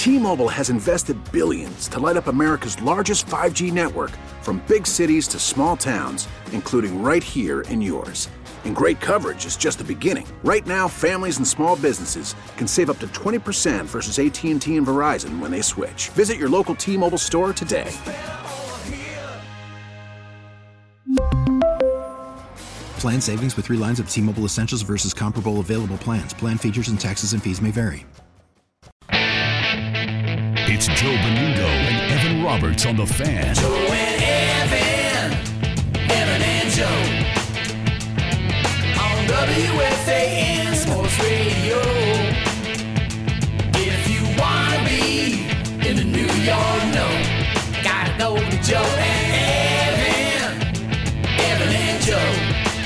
T-Mobile has invested billions to light up America's largest 5G network, from big cities to small towns, including right here in yours. And great coverage is just the beginning. Right now, families and small businesses can save up to 20% versus AT&T and Verizon when they switch. Visit your local T-Mobile store today. Plan savings with 3 lines of T-Mobile Essentials versus comparable available plans. Plan features and taxes and fees may vary. It's Joe Benigno and Evan Roberts on The Fan. Joe and Evan, Evan and Joe, on WFAN Sports Radio. If you want to be in the New York know, gotta go to Joe and Evan and Joe.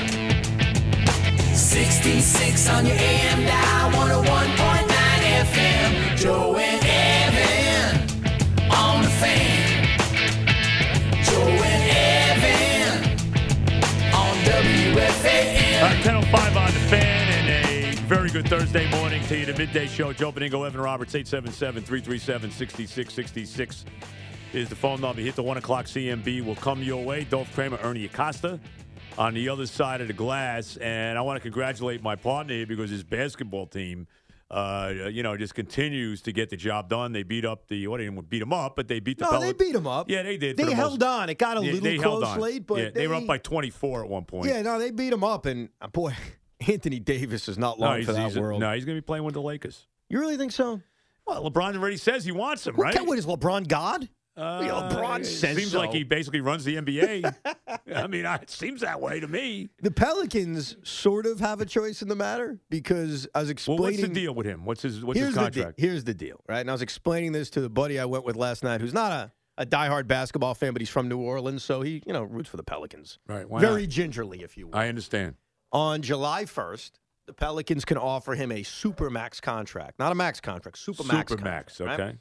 66 on your AM dial, 101.9 FM, Joe and Evan on The Fan. Joe and Evan on WFAN. All right, 10:05 on The Fan, and a very good Thursday morning to you. The midday show. Joe Benigno, Evan Roberts, 877-337-6666 is the phone number. Hit the 1 o'clock CMB. Will come your way. Dolph Kramer, Ernie Acosta on the other side of the glass. And I want to congratulate my partner here because his basketball team, just continues to get the job done. They beat up they didn't beat them up, but they beat the No, they beat them up. Yeah, they did. They held on. It got a little close late, but they were up by 24 at one point. Yeah, no, they beat them up. And, boy, Anthony Davis is not long for that world. No, he's going to be playing with the Lakers. You really think so? Well, LeBron already says he wants him, right? What is LeBron God? LeBron says seems so. like he basically runs the NBA. I mean, it seems that way to me. The Pelicans sort of have a choice in the matter because I was explaining. Well, what's the deal with him? What's his contract? Here's the deal, right? And I was explaining this to the buddy I went with last night, who's not a diehard basketball fan, but he's from New Orleans, so he roots for the Pelicans. Right? Why Very not? gingerly, if you will. I understand. On July 1st, the Pelicans can offer him a supermax contract, not a max contract, supermax. Supermax, okay. Right?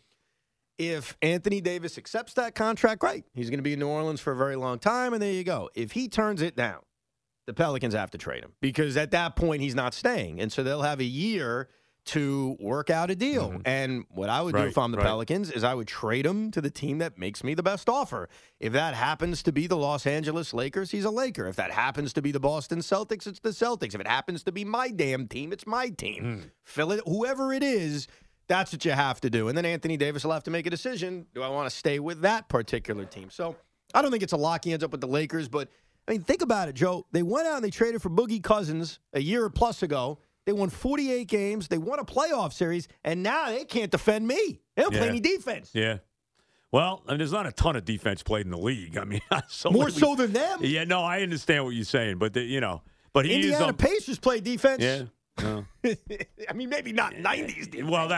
If Anthony Davis accepts that contract, great. He's going to be in New Orleans for a very long time, and there you go. If he turns it down, the Pelicans have to trade him because at that point he's not staying. And so they'll have a year to work out a deal. Mm-hmm. And what I would do if I'm the Pelicans is I would trade him to the team that makes me the best offer. If that happens to be the Los Angeles Lakers, he's a Laker. If that happens to be the Boston Celtics, it's the Celtics. If it happens to be my damn team, it's my team. Fill it, whoever it is. That's what you have to do. And then Anthony Davis will have to make a decision. Do I want to stay with that particular team? So I don't think it's a lock. He ends up with the Lakers. But, I mean, think about it, Joe. They went out and they traded for Boogie Cousins a year plus ago. They won 48 games. They won a playoff series. And now they can't defend me. They don't play any defense. Yeah. Well, I mean, there's not a ton of defense played in the league. I mean, more so than them. Yeah, no, I understand what you're saying. But, but he Indiana is Pacers play defense. Yeah. No. I mean, maybe not 90s defense. Well,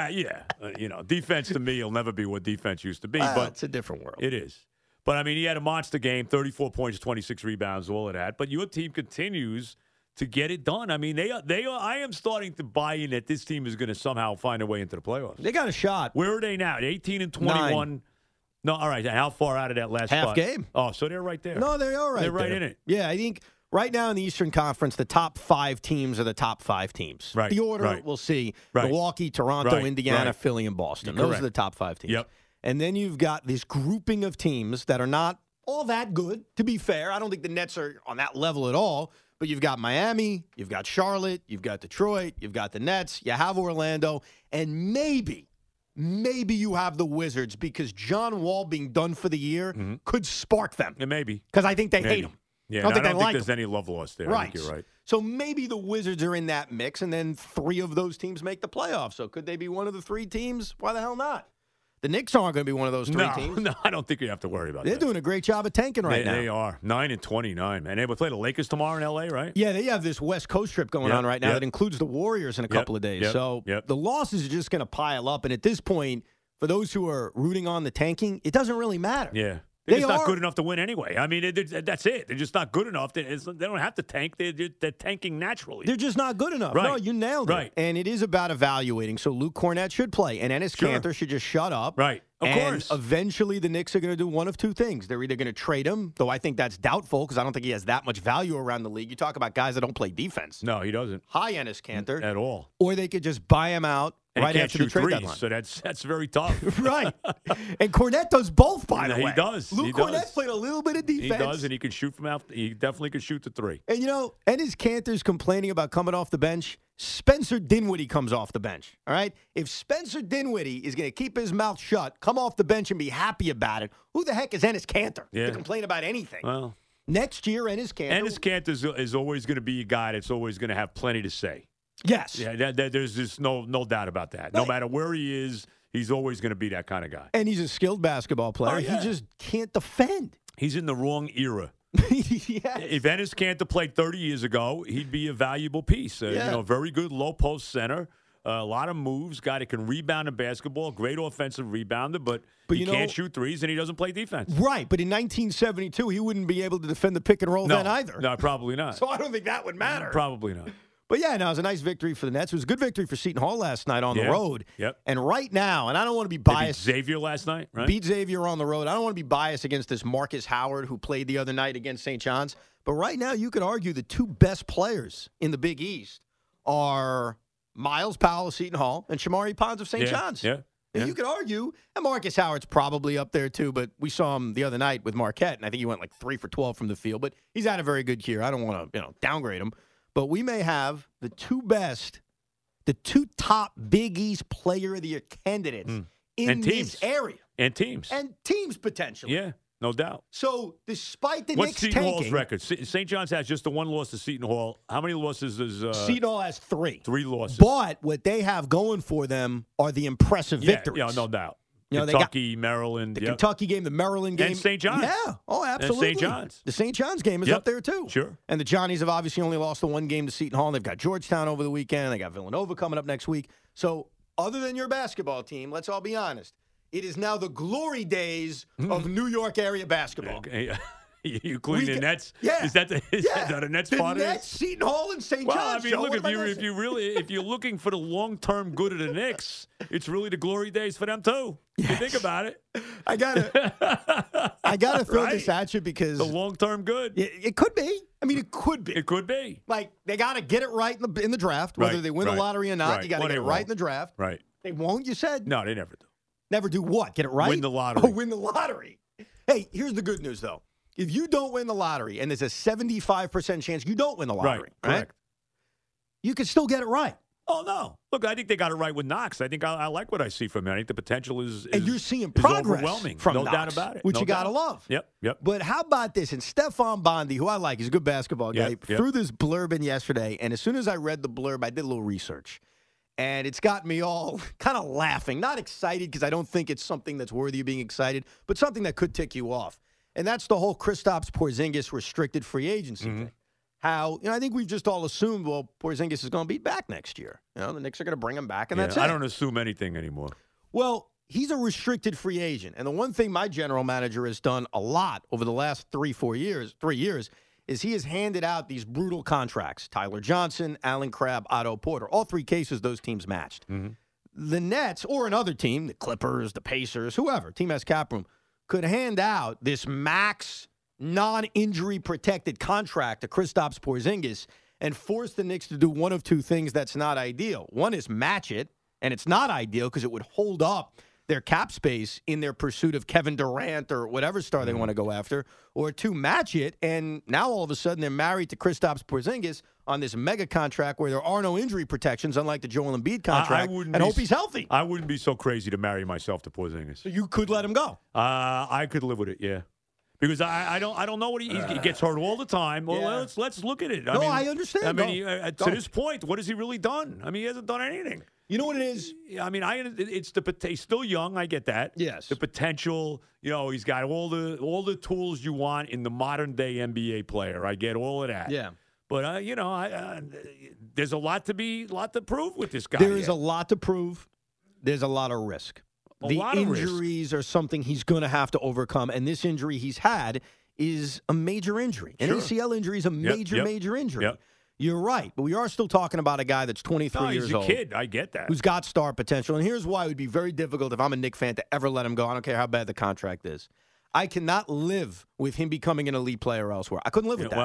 defense to me will never be what defense used to be. But it's a different world. It is. But, I mean, he had a monster game, 34 points, 26 rebounds, all of that. But your team continues to get it done. I mean, I am starting to buy in that this team is going to somehow find a way into the playoffs. They got a shot. Where are they now? 18 and 21. 9. No, all right. How far out of that last half spot? game? Oh, so they're right there. No, they are right. They're right there. in it. Yeah, I think. Right now in the Eastern Conference, the top 5 teams are the top 5 teams. Right. The order, we'll see. Right. Milwaukee, Toronto, Indiana, Philly, and Boston. Those are the top 5 teams. Yep. And then you've got this grouping of teams that are not all that good, to be fair. I don't think the Nets are on that level at all. But you've got Miami, you've got Charlotte, you've got Detroit, you've got the Nets, you have Orlando, and maybe you have the Wizards because John Wall being done for the year could spark them. Yeah, maybe. Because I think they hate him. Yeah, I don't think there's any love lost there. Right. I think you're right. So maybe the Wizards are in that mix, and then 3 of those teams make the playoffs. So could they be one of the 3 teams? Why the hell not? The Knicks aren't going to be one of those 3 teams. No, I don't think you have to worry about that. They're doing a great job of tanking now. They are. 9 and 29, man. They will play the Lakers tomorrow in L.A., right? Yeah, they have this West Coast trip going on right now that includes the Warriors in a couple of days. So the losses are just going to pile up. And at this point, for those who are rooting on the tanking, it doesn't really matter. Yeah. They're just not good enough to win anyway. I mean, that's it. They're just not good enough. They don't have to tank. They're tanking naturally. They're just not good enough. Right. No, you nailed it. And it is about evaluating. So Luke Cornett should play, and Enes Kanter should just shut up. Right. Of course. Eventually, the Knicks are going to do one of 2 things. They're either going to trade him, though I think that's doubtful because I don't think he has that much value around the league. You talk about guys that don't play defense. No, he doesn't. Hi, Enes Kanter. At all. Or they could just buy him out And right he can't after the shoot trade threes, deadline. so that's very tough. Right. And Cornette does both, by the way. He does. Luke He Cornette does. played a little bit of defense. He does, and he can shoot from out. He definitely can shoot the three. And, Ennis Cantor's complaining about coming off the bench. Spencer Dinwiddie comes off the bench, all right? If Spencer Dinwiddie is going to keep his mouth shut, come off the bench and be happy about it, who the heck is Ennis Cantor to complain about anything? Well, next year, Ennis Cantor is always going to be a guy that's always going to have plenty to say. Yes. Yeah, there's just no doubt about that. No matter where he is, he's always going to be that kind of guy. And he's a skilled basketball player. Oh, yeah. He just can't defend. He's in the wrong era. Yes. If Ennis Cantor played 30 years ago, he'd be a valuable piece. Very good low post center, a lot of moves, guy that can rebound in basketball, great offensive rebounder, but he can't shoot threes and he doesn't play defense. Right, but in 1972, he wouldn't be able to defend the pick and roll then either. No, probably not. So I don't think that would matter. Probably not. But yeah, no, it was a nice victory for the Nets. It was a good victory for Seton Hall last night on the road. Yep. And right now, and I don't want to be They beat biased. Xavier last night, right? Beat Xavier on the road. I don't want to be biased against this Marcus Howard who played the other night against St. John's. But right now, you could argue the two best players in the Big East are Miles Powell of Seton Hall and Shamari Pons of St. John's. Yeah. And you could argue, and Marcus Howard's probably up there too, but we saw him the other night with Marquette, and I think he went like 3 for 12 from the field. But he's had a very good year. I don't want to downgrade him. But we may have the two top Big East player of the year candidates in this area. And teams. And teams potentially. Yeah, no doubt. So despite the What's Knicks Seton tanking, Hall's record? St. John's has just the one loss to Seton Hall. How many losses does Seton Hall has 3. 3 losses. But what they have going for them are the impressive victories. Yeah, no doubt. They Kentucky, Maryland. the Kentucky game, the Maryland game. And St. John's. Yeah. Oh, absolutely. And St. John's. The St. John's game is up there, too. Sure. And the Johnnies have obviously only lost the one game to Seton Hall. They've got Georgetown over the weekend. They got Villanova coming up next week. So other than your basketball team, let's all be honest, it is now the glory days of New York area basketball. Okay. You including the Nets? Yeah. Is that a Nets part of The it? Nets, Seton Hall, and St. Well, John's. I mean, Joe, look, what am I missing? if you're looking for the long-term good of the Knicks, it's really the glory days for them too. If you think about it. I gotta throw this at you because The long-term good. it could be. I mean, it could be. It could be. Like they got to get it right in the draft, whether Right, they win the right, lottery or not. right. You got to Well, get it they right won't. in the draft. Right. They won't. You said No, they never do. never do what? Get it right. Win the lottery. Oh, win the lottery. Hey, here's the good news though. If you don't win the lottery, and there's a 75% chance you don't win the lottery, Right, correct. You can still get it right. Oh, no. Look, I think they got it right with Knox. I think I like what I see from him. I think the potential is And you're seeing is progress overwhelming. from no Knox, doubt about it. which No you got to doubt. love. Yep. But how about this? And Stephon Bondi, who I like, he's a good basketball guy, Yep. threw this blurb in yesterday. And as soon as I read the blurb, I did a little research. And it's got me all kind of laughing. Not excited because I don't think it's something that's worthy of being excited, but something that could tick you off. And that's the whole Kristaps Porzingis restricted free agency thing. How, I think we've just all assumed, well, Porzingis is going to be back next year. The Knicks are going to bring him back, and that's it. I don't assume anything anymore. Well, he's a restricted free agent. And the one thing my general manager has done a lot over the last 3 years, is he has handed out these brutal contracts. Tyler Johnson, Allen Crabbe, Otto Porter. All 3 cases, those teams matched. The Nets, or another team, the Clippers, the Pacers, whoever, team has cap room, could hand out this max non-injury protected contract to Kristaps Porzingis and force the Knicks to do one of 2 things that's not ideal. One is match it, and it's not ideal because it would hold up their cap space in their pursuit of Kevin Durant or whatever star they want to go after, or 2, match it, and now all of a sudden they're married to Kristaps Porzingis on this mega contract where there are no injury protections, unlike the Joel Embiid contract, and hope he's healthy. I wouldn't be so crazy to marry myself to Porzingis. So you could let him go. I could live with it, yeah. Because I don't know what he gets hurt all the time. Well, Yeah. let's look at it. I understand. I mean, No. to this point, what has he really done? I mean, he hasn't done anything. You know what it is? I mean, it's he's still young. I get that. Yes. The potential. He's got all the tools you want in the modern day NBA player. I get all of that. Yeah. But there's a lot to prove with this guy. There is a lot to prove. There's a lot of risk. The lot of risk. injuries are something he's going to have to overcome, and this injury he's had is a major injury. An Sure. ACL injury is a major injury. Yep. You're right, but we are still talking about a guy that's 23 No, years he's a old. kid. I get that. Who's got star potential. And here's why it would be very difficult if I'm a Knick fan to ever let him go. I don't care how bad the contract is. I cannot live with him becoming an elite player elsewhere. I couldn't live with that. Well,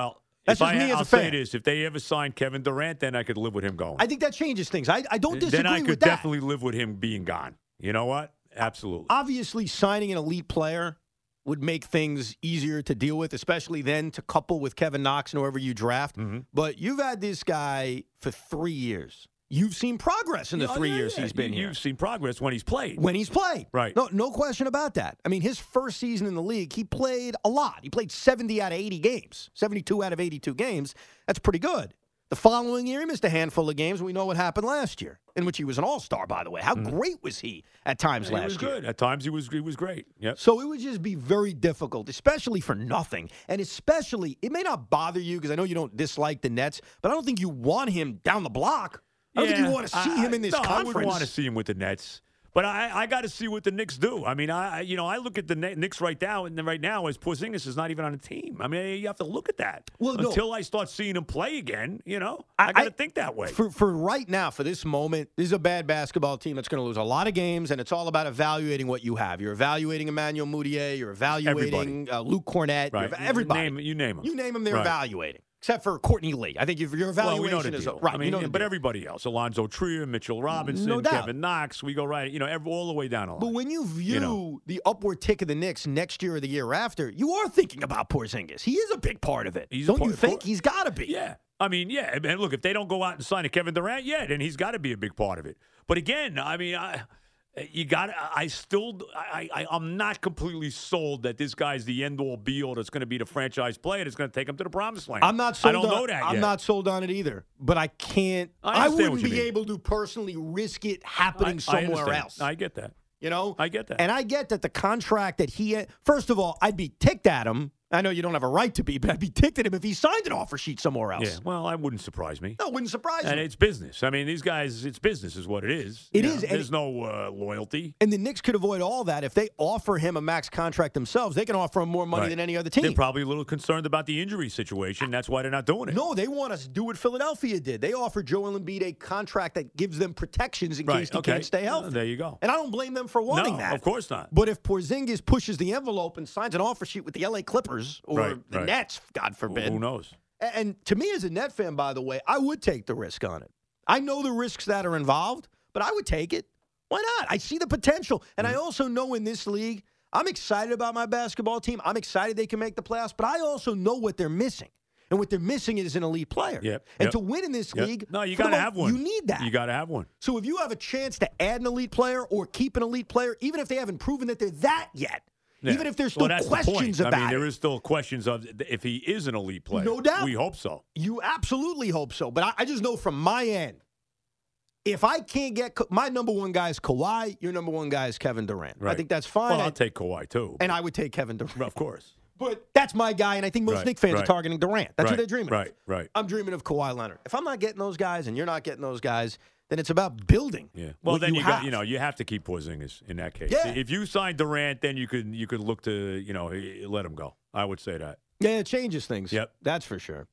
That's just me as a I'll fan. say this: if they ever signed Kevin Durant, then I could live with him going. I think that changes things. I don't disagree Then I could with that. definitely live with him being gone. You know what? Absolutely. Obviously, signing an elite player would make things easier to deal with, especially then to couple with Kevin Knox and whoever you draft. Mm-hmm. But you've had this guy for 3 years. You've seen progress in the 3 years he's been here. You've seen progress when he's played. When he's played. Right. No question about that. I mean, his first season in the league, he played a lot. He played 70 out of 80 games, 72 out of 82 games. That's pretty good. The following year, he missed a handful of games. We know what happened last year, in which he was an all-star, by the way. How great was he at times last year? He was good. At times, he was great. Yep. So it would just be very difficult, especially for nothing. And especially, it may not bother you because I know you don't dislike the Nets, but I don't think you want him down the block. I don't think you want to see him in this conference. I wouldn't want to see him with the Nets. But I got to see what the Knicks do. I mean, I look at the Knicks right now, and right now, as Porzingis is not even on a team. I mean, you have to look at that. Well, until I start seeing him play again, I got to think that way. For right now, for this moment, this is a bad basketball team that's going to lose a lot of games, and it's all about evaluating what you have. You're evaluating Emmanuel Mudiay. You're evaluating Luke Cornett. Right. Everybody. You name them. You name them, they're evaluating. Except for Courtney Lee. I think your evaluation we know the is deal. right. I mean, you know but everybody else, Alonzo Trier, Mitchell Robinson, No doubt. Kevin Knox, we go right, all the way down the line. But when you view the upward tick of the Knicks next year or the year after, you are thinking about Porzingis. He is a big part of it. Don't you think? He's got to be. Yeah. I mean, yeah. And look, if they don't go out and sign a Kevin Durant, then he's got to be a big part of it. But again, I mean, I'm not completely sold that this guy's the end-all, be-all that's going to be the franchise player that's going to take him to the promised land. I'm not sold. I don't know that yet. I'm not sold on it either. But I can't. I wouldn't be able to personally risk it happening somewhere else. I get that. I get that. And I get that the contract that he had, first of all, I'd be ticked at him. I know you don't have a right to be, but I'd be ticked at him if he signed an offer sheet somewhere else. Yeah, well, that wouldn't surprise me. No, it wouldn't surprise me. And it's business. I mean, these guys, it's business is what it is. It is. There's no loyalty. And the Knicks could avoid all that. If they offer him a max contract themselves, they can offer him more money than any other team. They're probably a little concerned about the injury situation. That's why they're not doing it. No, they want us to do what Philadelphia did. They offered Joel Embiid a contract that gives them protections in case he can't stay healthy. There you go. And I don't blame them for wanting that. of course not. But if Porzingis pushes the envelope and signs an offer sheet with the LA Clippers or the Nets, God forbid. Who knows? And to me as a Net fan, by the way, I would take the risk on it. I know the risks that are involved, but I would take it. Why not? I see the potential. And I also know in this league, I'm excited about my basketball team. I'm excited they can make the playoffs, but I also know what they're missing. And what they're missing is an elite player. And to win in this league, no, you got to have one. You need that. You got to have one. So if you have a chance to add an elite player or keep an elite player, even if they haven't proven that they're that yet, even if there's still questions about it. I mean, there is still questions of if he is an elite player. No doubt. We hope so. You absolutely hope so. But I just know from my end, if I can't get my number one guy is Kawhi, your number one guy is Kevin Durant. Right. I think that's fine. Well, I'll take Kawhi, too. And I would take Kevin Durant. Of course. But that's my guy, and I think most Knicks fans are targeting Durant. That's who they're dreaming of. Right. I'm dreaming of Kawhi Leonard. If I'm not getting those guys and you're not getting those guys, then it's about building. Yeah. Well, then you have to keep Porzingis in that case. Yeah. If you sign Durant, then you could look to let him go. I would say that. Yeah, it changes things. Yep. That's for sure.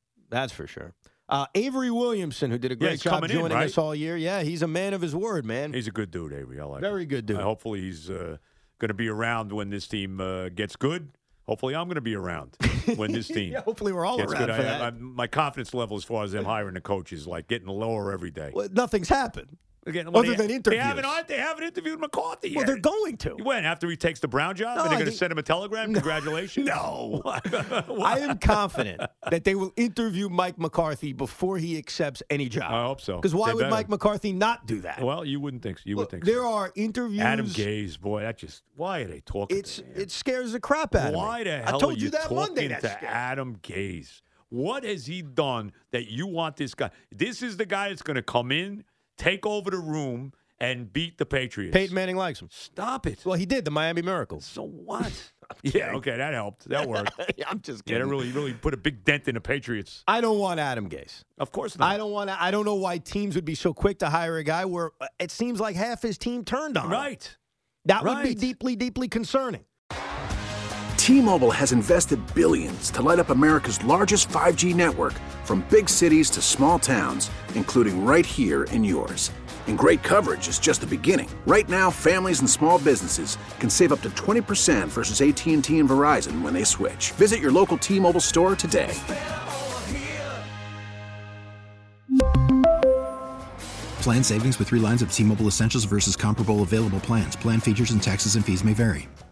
Avery Williamson, who did a great job joining us all year. Yeah, he's a man of his word, man. He's a good dude, Avery. I like him. Very good dude. Hopefully he's going to be around when this team gets good. Hopefully I'm going to be around when this team hopefully we're all gets around good. for that. My confidence level as far as them hiring the coaches like getting lower every day. Well, nothing's happened. Again, other than interviews. They haven't interviewed McCarthy yet. Well, they're going to. When? After he takes the Brown job? No, and they're going to send him a telegram? Congratulations? No. I am confident that they will interview Mike McCarthy before he accepts any job. I hope so. Because why would Mike McCarthy not do that? Well, you wouldn't think so. There are interviews. Adam Gase, boy, why are they talking to him? It scares the crap out of me. Why the hell are you that talking Monday, to Adam Gase? What has he done that you want this guy? This is the guy that's going to come in, take over the room, and beat the Patriots. Peyton Manning likes him. Stop it. Well, he did, the Miami Miracle. So what? Yeah, okay, that helped. That worked. I'm just kidding. Yeah, that really put a big dent in the Patriots. I don't want Adam Gase. Of course not. I don't know why teams would be so quick to hire a guy where it seems like half his team turned on him. Right. That would be deeply, deeply concerning. T-Mobile has invested billions to light up America's largest 5G network, from big cities to small towns, including right here in yours. And great coverage is just the beginning. Right now, families and small businesses can save up to 20% versus AT&T and Verizon when they switch. Visit your local T-Mobile store today. Plan savings with 3 lines of T-Mobile Essentials versus comparable available plans. Plan features and taxes and fees may vary.